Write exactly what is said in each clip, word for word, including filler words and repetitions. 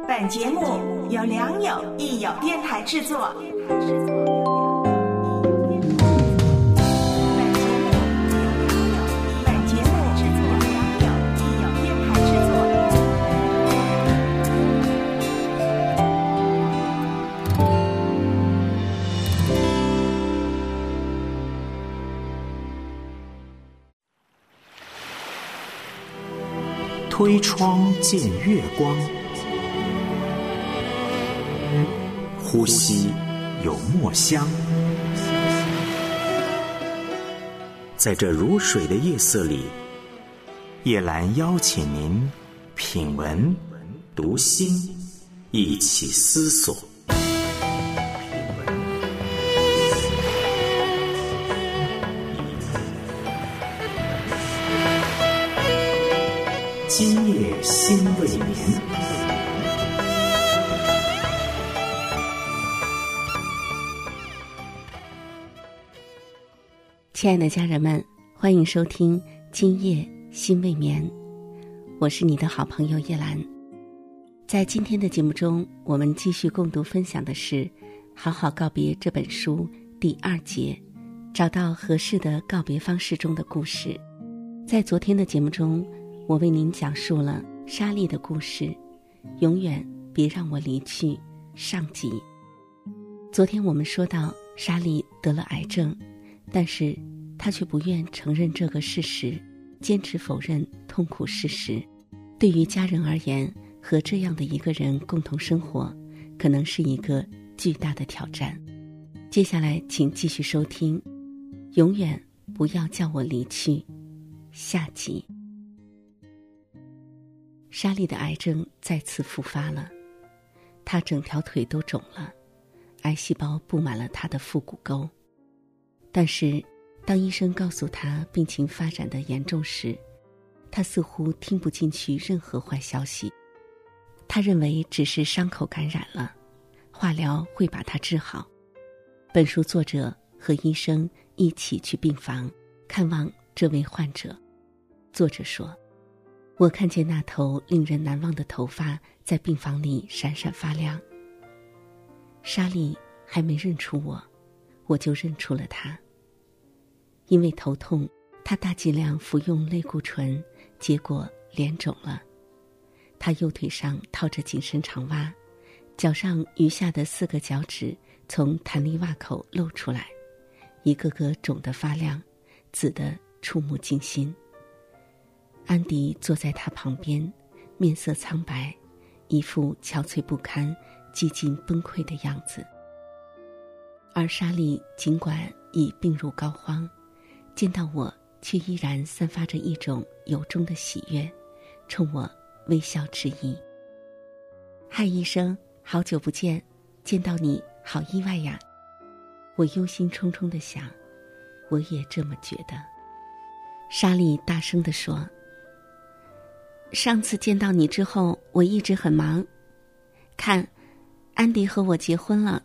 本节目由良友益友电台制作。 推窗见月光，呼吸有墨香。在这如水的夜色里，叶兰邀请您品文读心，一起思索。今夜心未眠。 亲爱的家人们，欢迎收听今夜心未眠，我是你的好朋友叶兰。在今天的节目中，我们继续共读分享的是《好好告别》这本书第二节，找到合适的告别方式中的故事。在昨天的节目中，我为您讲述了莎莉的故事，永远别让我离去上集。昨天我们说到，莎莉得了癌症，但是她却不愿承认这个事实，坚持否认痛苦事实。对于家人而言，和这样的一个人共同生活，可能是一个巨大的挑战。接下来请继续收听，永远不要叫我离去下集。莎莉的癌症再次复发了，她整条腿都肿了，癌细胞布满了她的腹股沟。但是当医生告诉她病情发展的严重时，她似乎听不进去任何坏消息。她认为只是伤口感染了，化疗会把她治好。本书作者和医生一起去病房看望这位患者。作者说，我看见那头令人难忘的头发在病房里闪闪发亮。莎莉还没认出我，我就认出了她。因为头痛，她大剂量服用类固醇，结果脸肿了。她右腿上套着紧身长袜，脚上余下的四个脚趾从弹力袜口露出来，一个个肿得发亮，紫得触目惊心。安迪坐在他旁边，面色苍白，一副憔悴不堪、几近崩溃的样子。而莎莉尽管已病入膏肓，见到我却依然散发着一种由衷的喜悦，冲我微笑致意。嗨，医生，好久不见，见到你好意外呀。我忧心忡忡地想，我也这么觉得。莎莉大声地说，上次见到你之后，我一直很忙。看，安迪和我结婚了。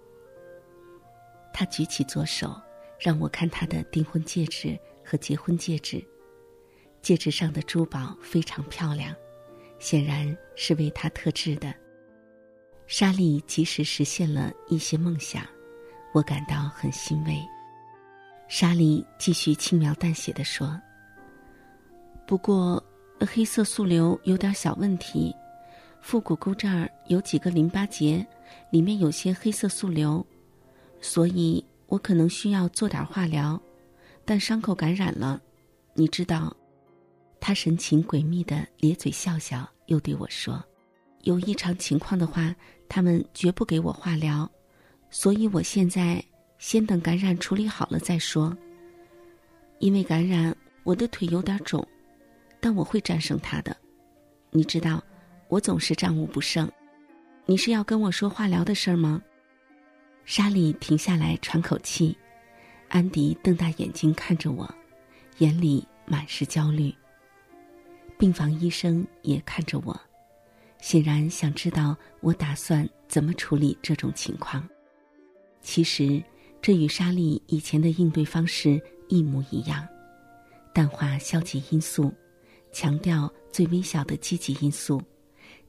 他举起左手，让我看他的订婚戒指和结婚戒指。戒指上的珠宝非常漂亮，显然是为他特制的。莎莉即使实现了一些梦想，我感到很欣慰。莎莉继续轻描淡写地说，不过黑色素瘤有点小问题，腹股沟这儿有几个淋巴结，里面有些黑色素瘤，所以我可能需要做点化疗，但伤口感染了，你知道。他神情诡秘地咧嘴笑笑，又对我说，有异常情况的话，他们绝不给我化疗，所以我现在先等感染处理好了再说。因为感染，我的腿有点肿，但我会战胜它的。你知道，我总是战无不胜。你是要跟我说化疗的事儿吗？莎莉停下来喘口气，安迪瞪大眼睛看着我，眼里满是焦虑。病房医生也看着我，显然想知道我打算怎么处理这种情况。其实，这与莎莉以前的应对方式一模一样，淡化消极因素，强调最微小的积极因素，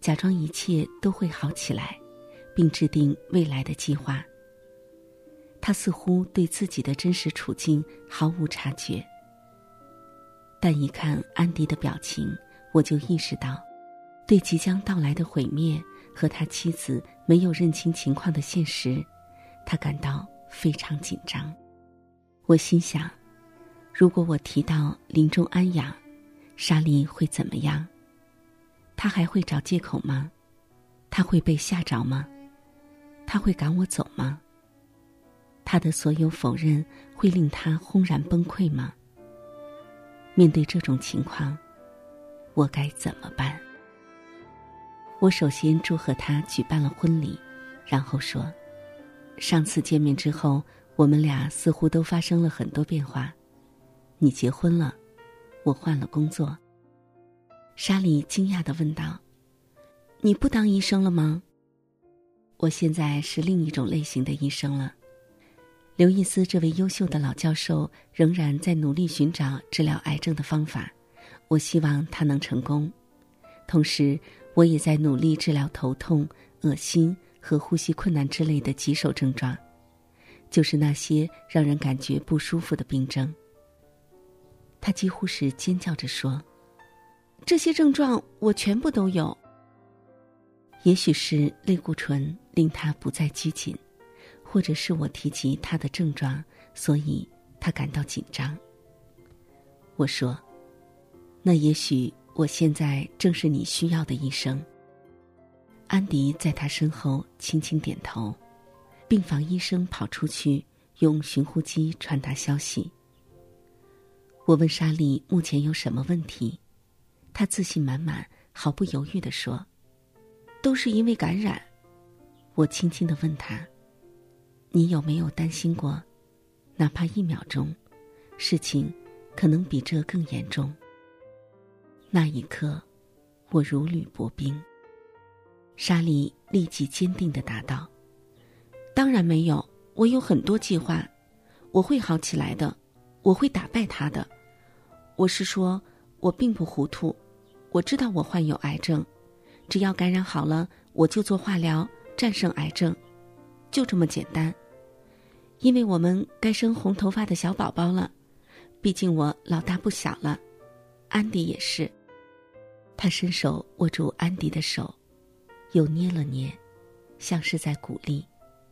假装一切都会好起来，并制定未来的计划。他似乎对自己的真实处境毫无察觉，但一看安迪的表情，我就意识到，对即将到来的毁灭和他妻子没有认清情况的现实，他感到非常紧张。我心想，如果我提到临终安养，莎莉会怎么样？他还会找借口吗？他会被吓着吗？他会赶我走吗？他的所有否认会令他轰然崩溃吗？面对这种情况，我该怎么办？我首先祝贺他举办了婚礼，然后说，上次见面之后，我们俩似乎都发生了很多变化。你结婚了，我换了工作。莎莉惊讶地问道，你不当医生了吗？我现在是另一种类型的医生了。刘易斯这位优秀的老教授仍然在努力寻找治疗癌症的方法，我希望他能成功。同时，我也在努力治疗头痛、恶心和呼吸困难之类的棘手症状，就是那些让人感觉不舒服的病症。他几乎是尖叫着说，这些症状我全部都有。也许是类固醇令他不再拘谨，或者是我提及他的症状，所以他感到紧张。我说，那也许我现在正是你需要的医生。安迪在他身后轻轻点头，病房医生跑出去用寻呼机传达消息。我问莎莉目前有什么问题，她自信满满，毫不犹豫地说，都是因为感染。我轻轻地问她，你有没有担心过，哪怕一秒钟，事情可能比这更严重？那一刻，我如履薄冰。莎莉立即坚定地答道，当然没有，我有很多计划，我会好起来的，我会打败他的。我是说，我并不糊涂，我知道我患有癌症，只要感染好了，我就做化疗，战胜癌症，就这么简单。因为我们该生红头发的小宝宝了，毕竟我老大不小了，安迪也是。他伸手握住安迪的手，又捏了捏，像是在鼓励。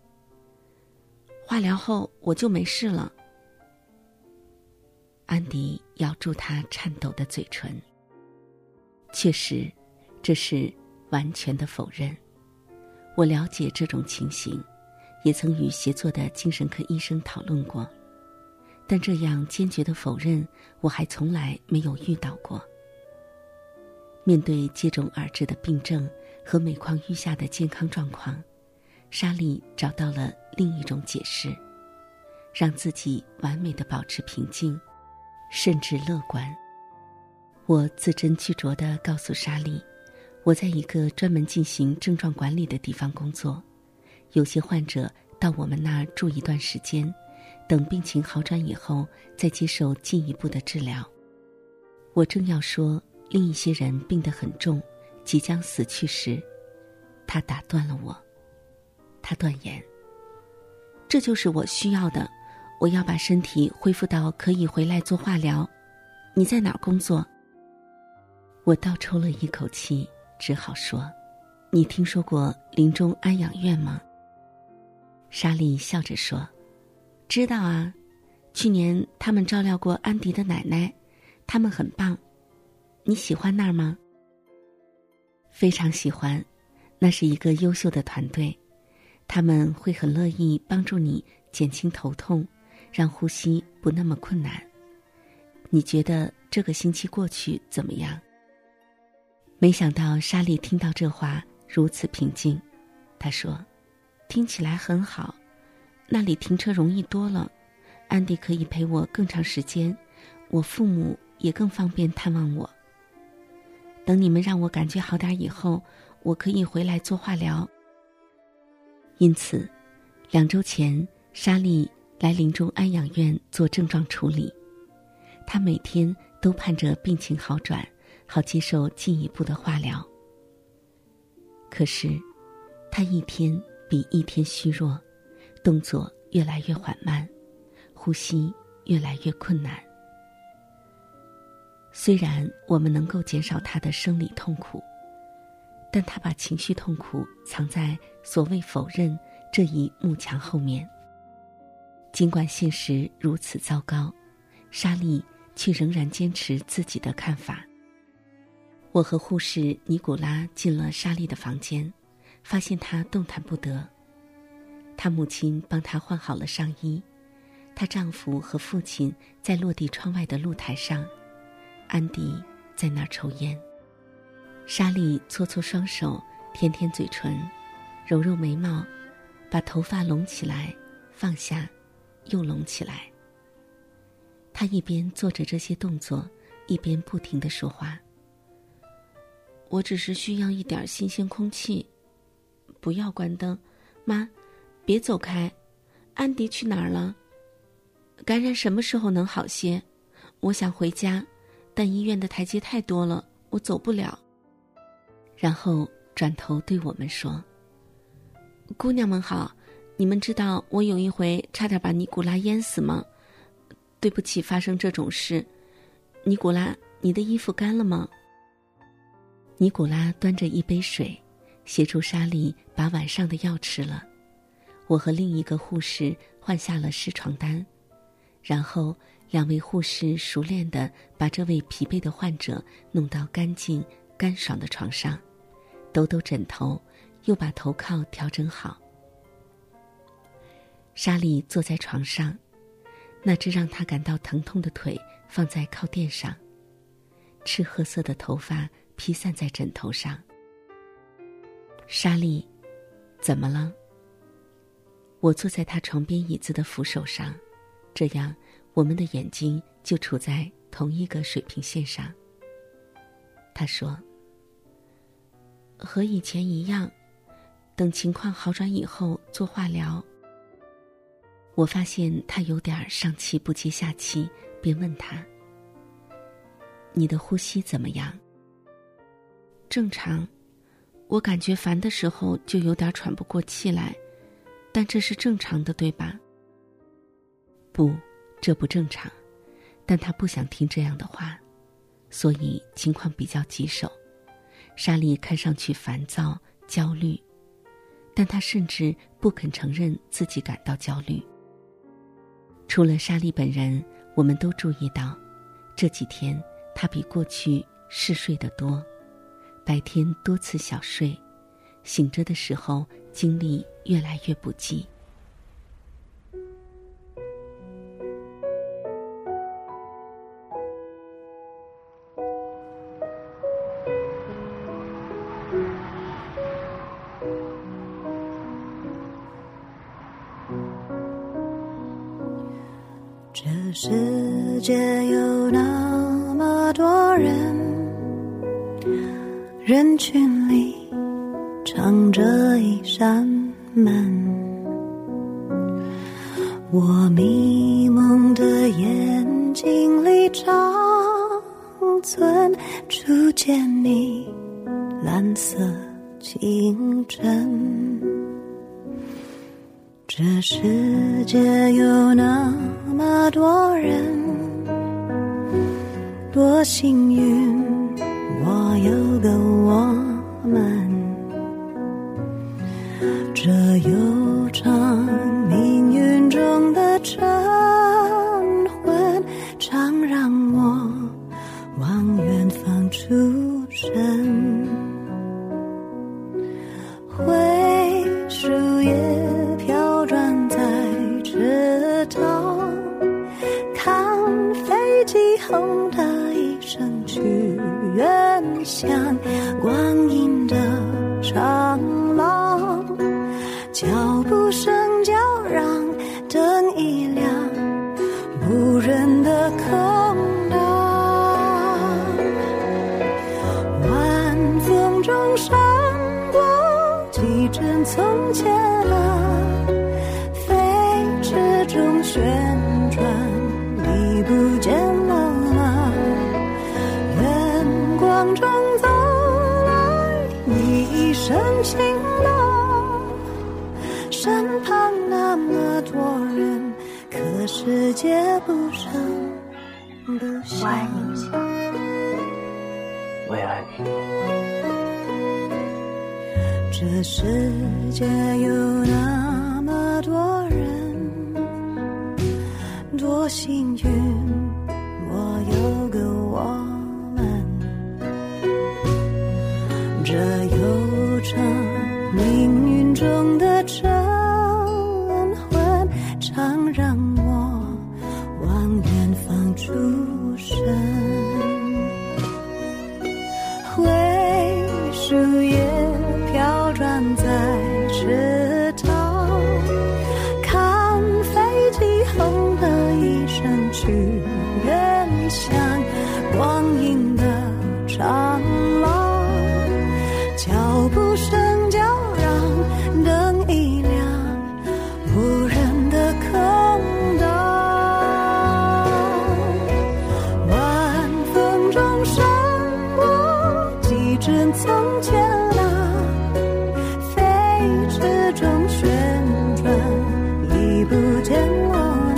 化疗后我就没事了。安迪咬住他颤抖的嘴唇。确实，这是完全的否认。我了解这种情形，也曾与协作的精神科医生讨论过，但这样坚决的否认，我还从来没有遇到过。面对接踵而至的病症和每况愈下的健康状况，莎莉找到了另一种解释，让自己完美地保持平静，甚至乐观。我字斟句酌地告诉莎莉，我在一个专门进行症状管理的地方工作，有些患者到我们那儿住一段时间，等病情好转以后再接受进一步的治疗。我正要说另一些人病得很重，即将死去时，他打断了我。他断言，这就是我需要的，我要把身体恢复到可以回来做化疗。你在哪儿工作？我倒抽了一口气，只好说，你听说过临终安养院吗？莎莉笑着说，知道啊，去年他们照料过安迪的奶奶，他们很棒。你喜欢那儿吗？非常喜欢，那是一个优秀的团队，他们会很乐意帮助你减轻头痛，让呼吸不那么困难。你觉得这个星期过去怎么样？没想到莎莉听到这话如此平静，她说，听起来很好，那里停车容易多了，安迪可以陪我更长时间，我父母也更方便探望我。等你们让我感觉好点以后，我可以回来做化疗。因此，两周前，莎莉来临终安养院做症状处理。她每天都盼着病情好转，好接受进一步的化疗。 可是他一天比一天虚弱，动作越来越缓慢，呼吸越来越困难。虽然我们能够减少他的生理痛苦，但他把情绪痛苦藏在所谓否认这一幕墙后面。尽管现实如此糟糕，莎莉却仍然坚持自己的看法。我和护士尼古拉进了莎莉的房间，发现她动弹不得。她母亲帮她换好了上衣，她丈夫和父亲在落地窗外的露台上，安迪在那儿抽烟。莎莉搓搓双手，舔舔嘴唇，揉揉眉毛，把头发拢起来，放下，又拢起来。她一边做着这些动作，一边不停地说话。我只是需要一点新鲜空气。不要关灯，妈，别走开。安迪去哪儿了？感染什么时候能好些？我想回家，但医院的台阶太多了，我走不了。然后转头对我们说，姑娘们好，你们知道我有一回差点把尼古拉淹死吗？对不起发生这种事。尼古拉，你的衣服干了吗？尼古拉端着一杯水，协助莎莉把晚上的药吃了。我和另一个护士换下了湿床单，然后两位护士熟练地把这位疲惫的患者弄到干净干爽的床上，抖抖枕头，又把头靠调整好。莎莉坐在床上，那只让她感到疼痛的腿放在靠垫上，赤褐色的头发披散在枕头上。莎莉，怎么了？我坐在她床边椅子的扶手上，这样我们的眼睛就处在同一个水平线上。她说，和以前一样，等情况好转以后做化疗。我发现她有点上气不接下气，便问她，你的呼吸怎么样？正常，我感觉烦的时候就有点喘不过气来，但这是正常的，对吧？不，这不正常。但他不想听这样的话，所以情况比较棘手。莎莉看上去烦躁、焦虑，但她甚至不肯承认自己感到焦虑。除了莎莉本人，我们都注意到，这几天她比过去嗜睡得多，白天多次小睡，醒着的时候精力越来越不济。 这世界有那么多人，人群里藏着一扇门，我迷蒙的眼睛里长存初见你蓝色清晨。这世界有那么多人，多幸运我有个我们，这悠长命运中的晨昏，常让我往远方出神。灰树叶飘转在池塘，看飞机轰的一声去远乡，光阴的长廊，脚步声叫嚷，灯一亮，无人的空荡，晚风中闪过几帧从前啊，飞驰中旋转，你不见了吗？远光中走来，你一生身轻了，身旁那么多人，可世界不声不响。 我爱你， 我也爱你。 这世界有那么多人，多幸运我有个我们，这悠长命运中的晨昏，常让我往远方出神。灰树叶飘转在池塘，看飞机轰的一声去远乡，光阴的长廊，脚步声叫嚷，灯一亮，无人的空荡，晚风中闪过几帧从前啊，飞驰中旋转，已不见我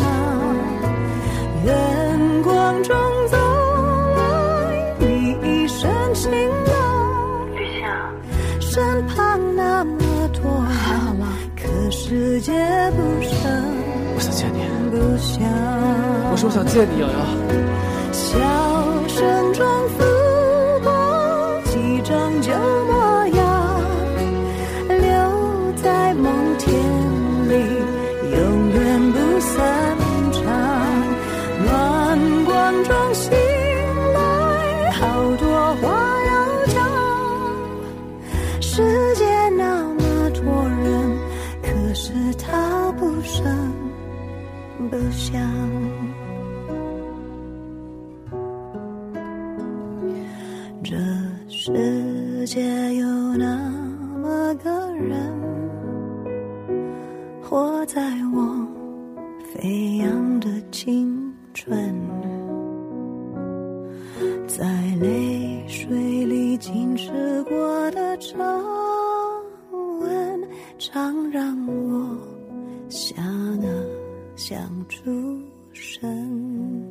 那远光中走来，你一身轻了，身旁那么多人，可世界不声我想见你， 不响。 我说我想见你，瑶瑶。 笑声中拂过几张旧模样，留在梦田里，永远不散场。暖光中醒来，好多话要讲。世界那么多人，可是他不声不响。这世界有那么个人，活在我飞扬的青春，在泪水里浸湿过的皱纹，常让我想啊想出神。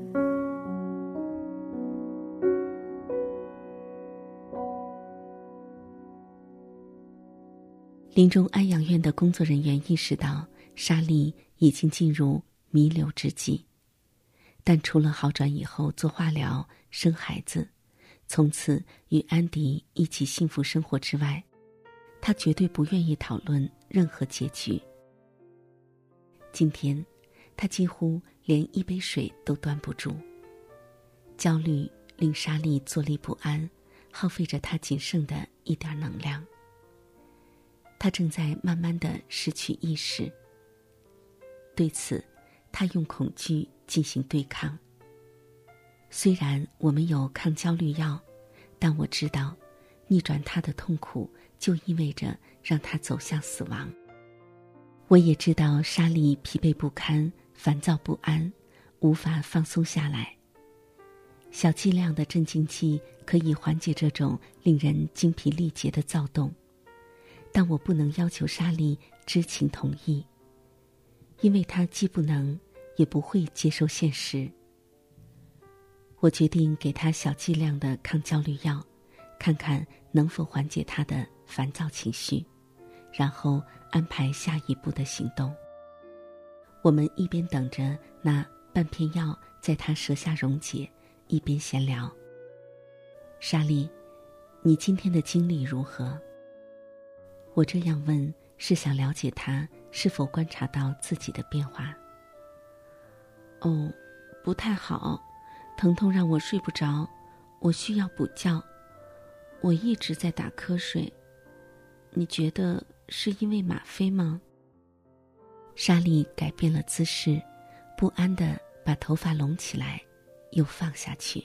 临终安养院的工作人员意识到莎莉已经进入弥留之际，但除了好转以后做化疗、生孩子，从此与安迪一起幸福生活之外，他绝对不愿意讨论任何结局。今天，他几乎连一杯水都端不住。焦虑令莎莉坐立不安，耗费着她仅剩的一点能量。他正在慢慢地失去意识。对此，他用恐惧进行对抗。虽然我们有抗焦虑药，但我知道，逆转他的痛苦就意味着让他走向死亡。我也知道莎莉疲惫不堪，烦躁不安，无法放松下来。小剂量的镇静剂可以缓解这种令人精疲力竭的躁动，但我不能要求莎莉知情同意，因为她既不能也不会接受现实。我决定给她小剂量的抗焦虑药，看看能否缓解她的烦躁情绪，然后安排下一步的行动。我们一边等着那半片药在她舌下溶解，一边闲聊。莎莉，你今天的经历如何？我这样问，是想了解他是否观察到自己的变化。哦，不太好，疼痛让我睡不着，我需要补觉，我一直在打瞌睡。你觉得是因为吗啡吗？莎莉改变了姿势，不安地把头发拢起来，又放下去。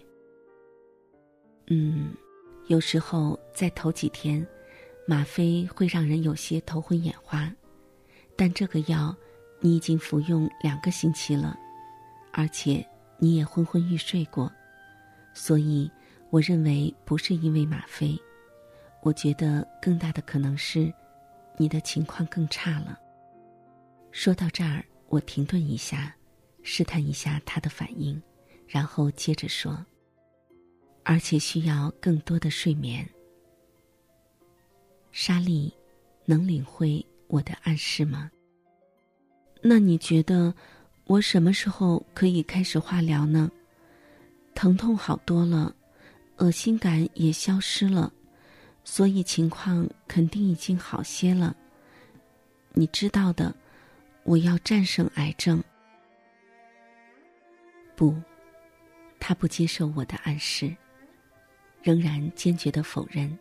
嗯，有时候在头几天，吗啡会让人有些头昏眼花，但这个药你已经服用两个星期了，而且你也昏昏欲睡过，所以我认为不是因为吗啡， 我觉得更大的可能是你的情况更差了。说到这儿，我停顿一下，试探一下他的反应，然后接着说，而且需要更多的睡眠。莎莉，能领会我的暗示吗？那你觉得我什么时候可以开始化疗呢？疼痛好多了，恶心感也消失了，所以情况肯定已经好些了。你知道的，我要战胜癌症。不，他不接受我的暗示，仍然坚决地否认。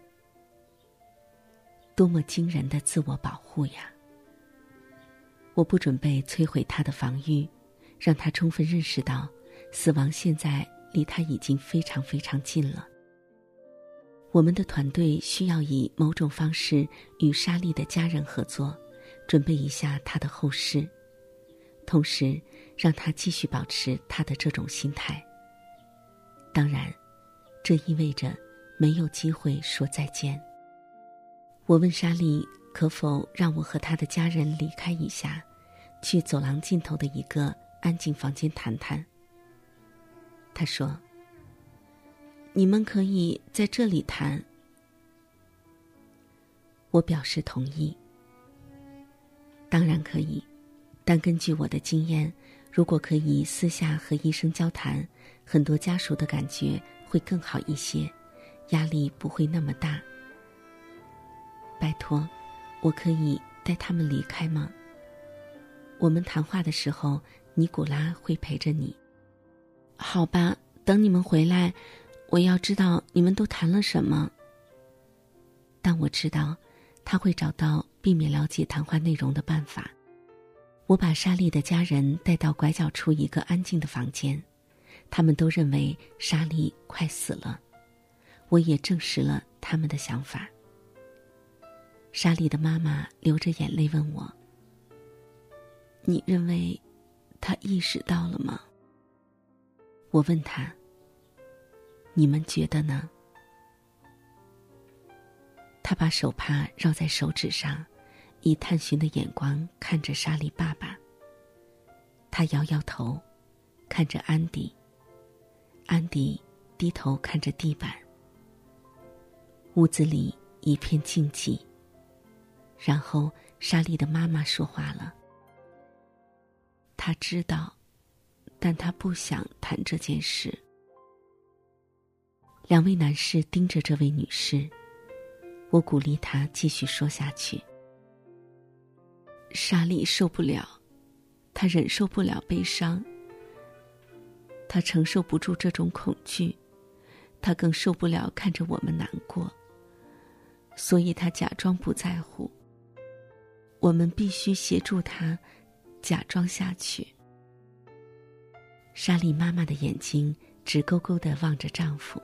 多么惊人的自我保护呀！我不准备摧毁他的防御，让他充分认识到死亡现在离他已经非常非常近了。我们的团队需要以某种方式与莎莉的家人合作，准备一下她的后事，同时让她继续保持她的这种心态。当然，这意味着没有机会说再见。我问莎莉可否让我和她的家人离开一下，去走廊尽头的一个安静房间谈谈。她说，你们可以在这里谈。我表示同意。当然可以，但根据我的经验，如果可以私下和医生交谈，很多家属的感觉会更好一些，压力不会那么大。拜托，我可以带他们离开吗？我们谈话的时候，尼古拉会陪着你。好吧，等你们回来，我要知道你们都谈了什么。但我知道他会找到避免了解谈话内容的办法。我把莎莉的家人带到拐角处一个安静的房间，他们都认为莎莉快死了，我也证实了他们的想法。莎莉的妈妈流着眼泪问我，你认为她意识到了吗？我问她，你们觉得呢？她把手帕绕在手指上，以探寻的眼光看着莎莉爸爸。她摇摇头，看着安迪。安迪低头看着地板。屋子里一片静寂。然后莎莉的妈妈说话了。她知道，但她不想谈这件事。两位男士盯着这位女士，我鼓励她继续说下去。莎莉受不了，她忍受不了悲伤，她承受不住这种恐惧，她更受不了看着我们难过，所以她假装不在乎。我们必须协助她假装下去。莎莉妈妈的眼睛直勾勾地望着丈夫。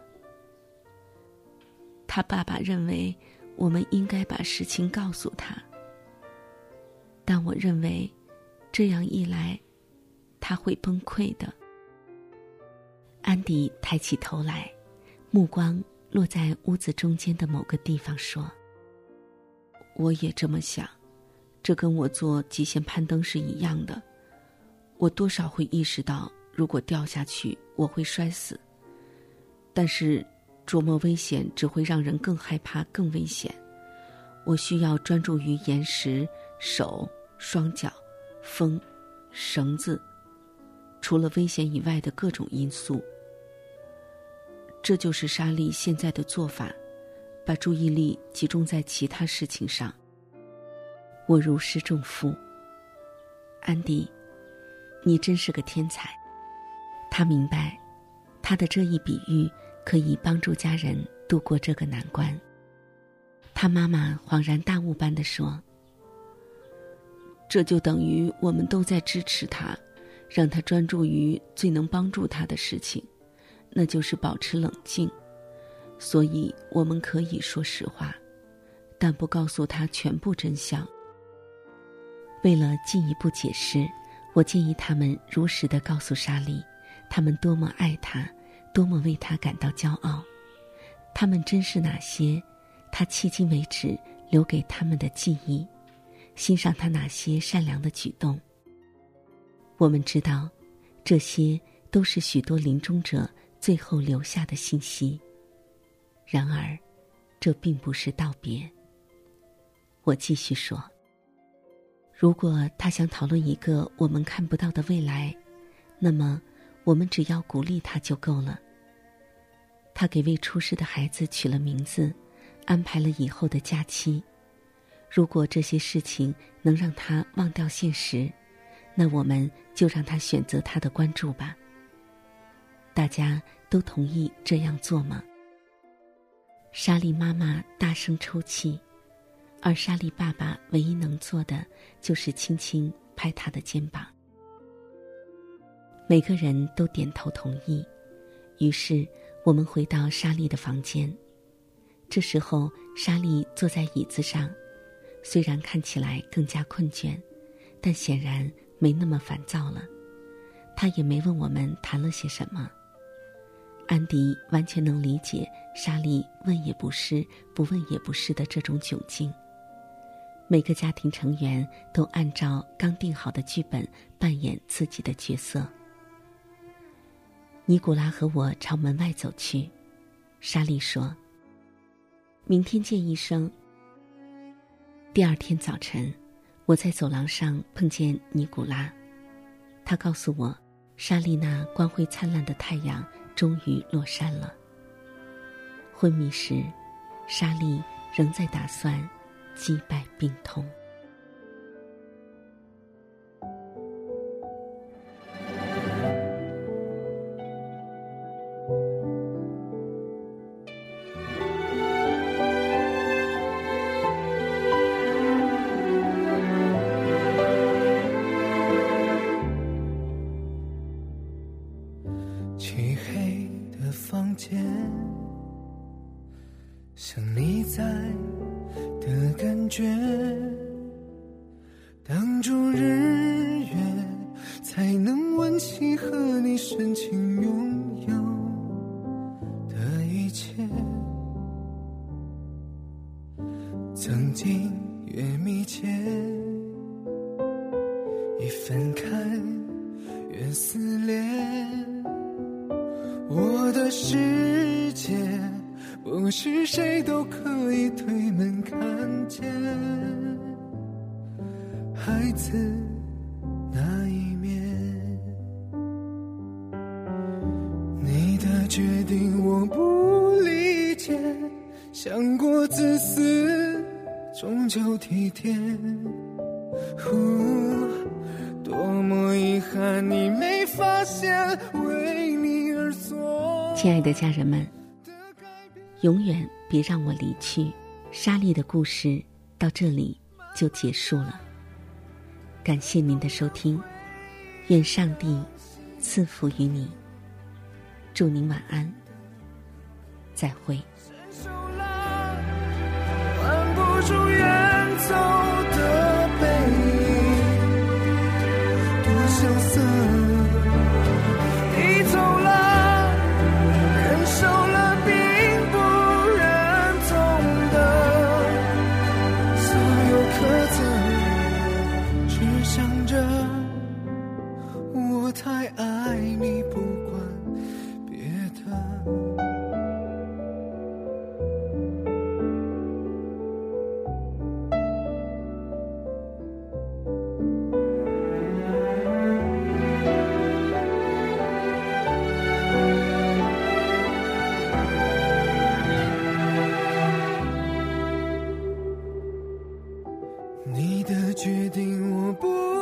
她爸爸认为我们应该把事情告诉他，但我认为这样一来他会崩溃的。安迪抬起头来，目光落在屋子中间的某个地方说，我也这么想，这跟我做极限攀登是一样的，我多少会意识到如果掉下去我会摔死，但是琢磨危险只会让人更害怕更危险。我需要专注于岩石、手、双脚、风、绳子，除了危险以外的各种因素。这就是莎莉现在的做法，把注意力集中在其他事情上。我如释重负。安迪，你真是个天才。他明白，他的这一比喻可以帮助家人度过这个难关。他妈妈恍然大悟般地说，这就等于我们都在支持他，让他专注于最能帮助他的事情，那就是保持冷静。所以我们可以说实话，但不告诉他全部真相。为了进一步解释，我建议他们如实地告诉莎莉，他们多么爱她，多么为她感到骄傲。他们真是那些他迄今为止留给他们的记忆，欣赏他哪些善良的举动。我们知道，这些都是许多临终者最后留下的信息。然而，这并不是道别。我继续说，如果他想讨论一个我们看不到的未来，那么我们只要鼓励他就够了。他给未出世的孩子取了名字，安排了以后的假期。如果这些事情能让他忘掉现实，那我们就让他选择他的关注吧。大家都同意这样做吗？莎莉妈妈大声抽泣，而莎莉爸爸唯一能做的就是轻轻拍她的肩膀。每个人都点头同意，于是我们回到莎莉的房间。这时候莎莉坐在椅子上，虽然看起来更加困倦，但显然没那么烦躁了。她也没问我们谈了些什么。安迪完全能理解莎莉问也不是，不问也不是的这种窘境。每个家庭成员都按照刚定好的剧本扮演自己的角色。尼古拉和我朝门外走去，莎莉说：“明天见，医生。”第二天早晨，我在走廊上碰见尼古拉，他告诉我，莎莉那光辉灿烂的太阳终于落山了。昏迷时，莎莉仍在打算击败病痛。 漆黑的房间，像你在的感觉，当作日月才能温习和你深情拥有的一切。曾经越密切，一分开越撕裂。我的世界不是谁都可以推门看见，孩子那一面。你的决定我不理解，想过自私终究体贴，多么遗憾你没发现为你而做。 亲爱的家人们，永远别让我离去。莎莉的故事到这里就结束了，感谢您的收听，愿上帝赐福于你，祝您晚安，再会。 挽不住远走的背影，多萧瑟，低头了，忍受了并不忍痛的所有苛责，只想着我太爱你，不管别的。你的决定我不